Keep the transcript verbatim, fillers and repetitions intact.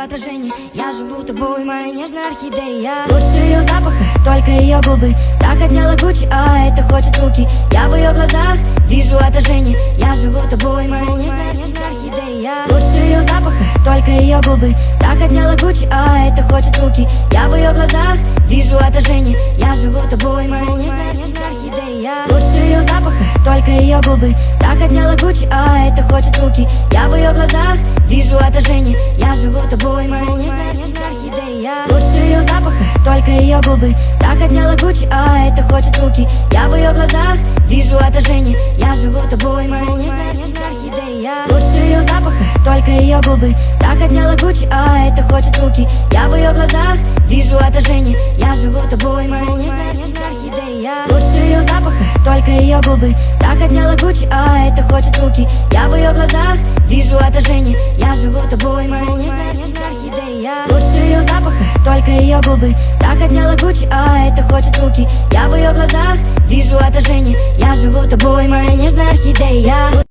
отражение. Я живу тобой, моя нежная орхидея. Лучше ее запаха, только ее губы. Так хотела Гуччи, а это хочет руки. Я в ее глазах вижу отражение. Я живу тобой, моя нежная орхидея. Лучше ее запаха, только ее губы. Так хотела Гуччи, а это хочет руки. Я в ее глазах вижу отражение. Я живу тобой, моя нежная орхидея. Лучше ее запаха, только ее губы. Так хотела Гуччи, а это хочет руки. Я в ее глазах вижу отражение. Я живу тобой, моя нежная орхидея. Лучше ее запаха, только ее губы. Так хотела Гуччи, а это хочет руки. Я в ее глазах вижу отражение. Я живу тобой, моя нежная орхидея. Лучше ее запаха, только ее губы. Так хотела Гуччи, а это хочет руки. Я в ее глазах вижу отражение. Я живу тобой, моя нежная орхидея. Лучше ее запаха, только ее губы. Так хотела Гуччи, а это хочет руки. Я в ее глазах вижу отражение. Я живу тобой, моя нежная орхидея. Лучше ее запаха, только ее губы. Так хотела Гуччи, а это хочет руки. Я в ее глазах вижу отражение. Я живу тобой, моя нежная орхидея.